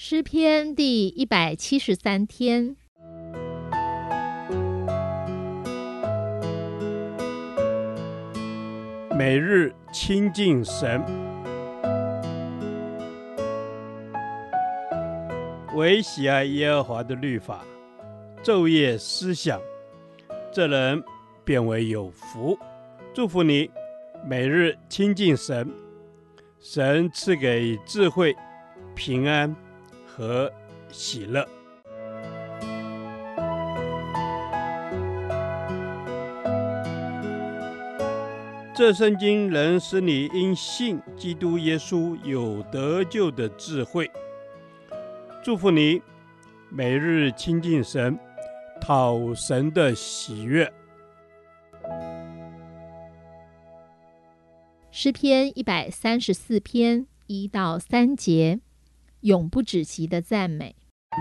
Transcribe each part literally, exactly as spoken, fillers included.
诗篇第一百七十三天。 每日亲近神，唯喜爱耶和华的律法，昼夜思想，这人便为有福。祝福你，每日亲近神，神赐给智慧、平安和喜乐。这圣经能使你因信基督耶稣有得救的智慧。祝福你，每日亲近神，讨神的喜悦。 诗篇一百三十四篇一到三节，永不止息的赞美。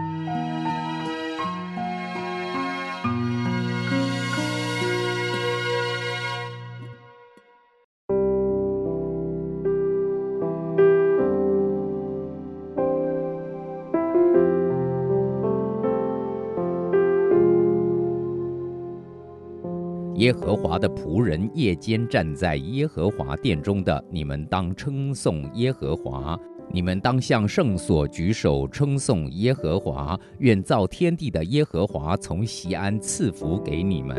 耶和华的仆人夜间站在耶和华殿中的，你们当称颂耶和华。你们当向圣所举手称颂耶和华。愿造天地的耶和华从锡安赐福给你们。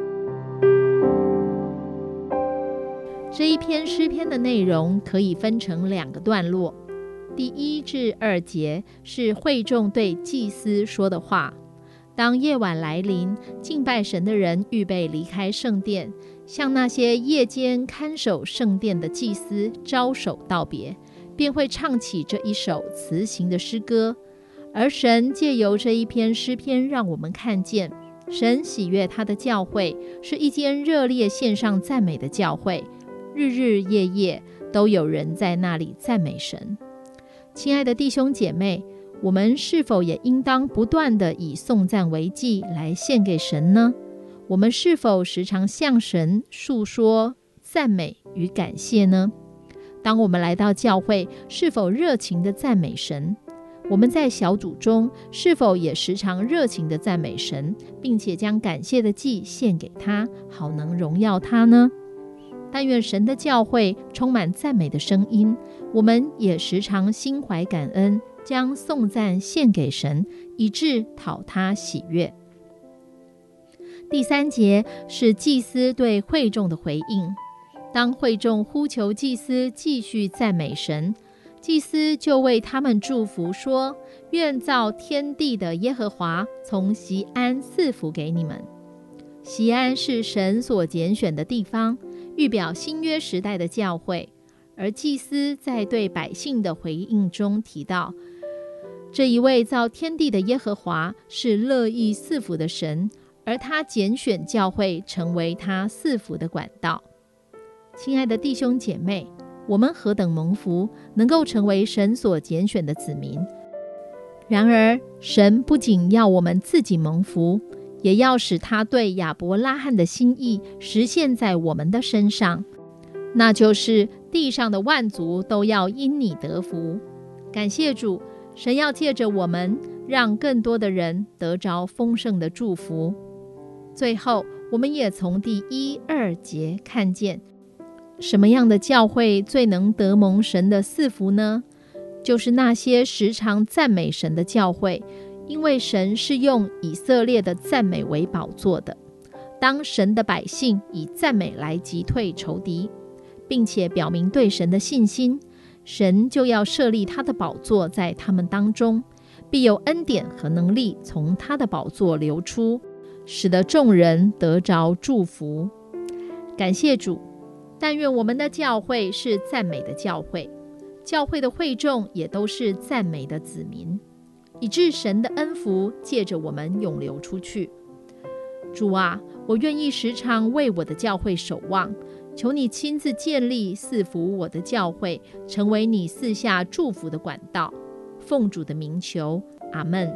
这一篇诗篇的内容可以分成两个段落。第一至二节是会众对祭司说的话。当夜晚来临，敬拜神的人预备离开圣殿，向那些夜间看守圣殿的祭司招手道别，便会唱起这一首词行的诗歌。而神借由这一篇诗篇，让我们看见神喜悦他的教会是一间热烈献上赞美的教会，日日夜夜都有人在那里赞美神。亲爱的弟兄姐妹，我们是否也应当不断地以颂赞为祭来献给神呢？我们是否时常向神述说赞美与感谢呢？当我们来到教会，是否热情地赞美神？我们在小组中是否也时常热情地赞美神，并且将感谢的祭献给他，好能荣耀他呢？但愿神的教会充满赞美的声音，我们也时常心怀感恩，将颂赞献给神，以致讨他喜悦。第三节是祭司对会众的回应。当会众呼求祭司继续赞美神，祭司就为他们祝福说：愿造天地的耶和华从锡安赐福给你们。锡安是神所拣选的地方，预表新约时代的教会。而祭司在对百姓的回应中提到，这一位造天地的耶和华是乐意赐福的神，而他拣选教会成为他赐福的管道。亲爱的弟兄姐妹，我们何等蒙福，能够成为神所拣选的子民。然而，神不仅要我们自己蒙福，也要使他对亚伯拉罕的心意实现在我们的身上，那就是地上的万族都要因你得福。感谢主，神要借着我们，让更多的人得着丰盛的祝福。最后，我们也从第一、二节看见，什么样的教会最能得蒙神的赐福呢？就是那些时常赞美神的教会，因为神是用以色列的赞美为宝座的。当神的百姓以赞美来击退仇敌，并且表明对神的信心，神就要设立他的宝座在他们当中，必有恩典和能力从他的宝座流出，使得众人得着祝福。感谢主，但愿我们的教会是赞美的教会，教会的会众也都是赞美的子民，以致神的恩福借着我们涌流出去。主啊，我愿意时常为我的教会守望，求你亲自建立赐福我的教会，成为你赐下祝福的管道。奉主的名求，阿们。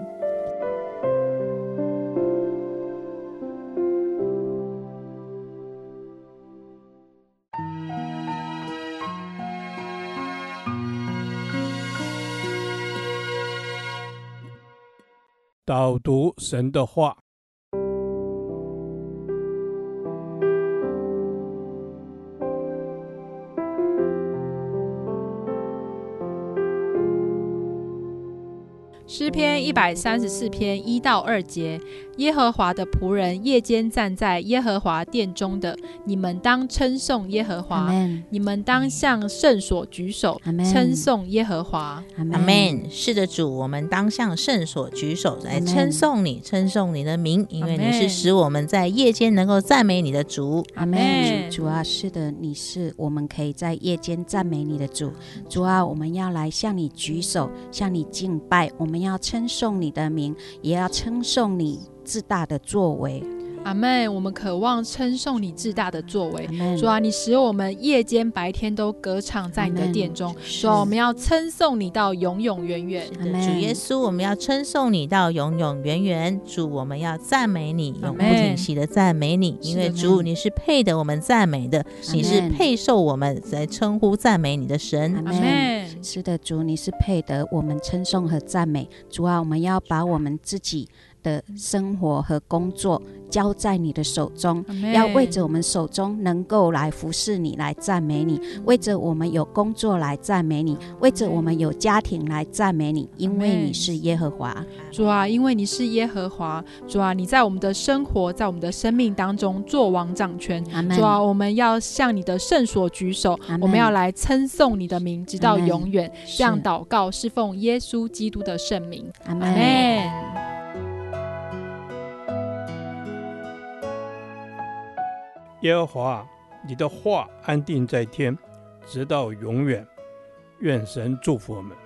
导读神的话。 诗篇一百三十四篇一到二节，耶和华的仆人夜间站在耶和华殿中的，你们当称颂耶和华。 Amen 你们当向圣所举手， Amen 称颂耶和华。 阿阿们。是的，主，我们当向圣所举手来称颂你，称颂你的名，因为你是使我们在夜间能够赞美你的主。 阿门。主啊，是的，你是我们可以在夜间赞美你的主。主啊，我们要来向你举手，向你敬拜，我们要称颂你的名，也要称颂你至大的作为。 阿们。我们渴望称颂你至大的作为。 Amen 主啊，你使我们夜间白天都歌唱在你的殿中。主啊，我们要称颂你到永永远远。 是的，主耶稣，我们要称颂你到永永远远。主，我们要赞美你，永不停息的赞美你，因为主你是配得我们赞美的，你是配受我们来称呼赞美你的神。 阿们。 是的，主，你是配得我们称颂和赞美。主啊，我们要把我们自己的生活和工作交在你的手中，要为着我们手中能够来服侍你，来赞美你，为着我们有工作来赞美你，为着我们有家庭来赞美你，因为你是耶和华。 主啊，因为你是耶和华。主啊，你在我们的生活，在我们的生命当中作王掌权。主啊，我们要向你的圣所举手，我们要来称颂你的名直到永远。这样祷告是奉耶稣基督的圣名。 阿们。 耶和华，你的话安定在天，直到永远。愿神祝福我们。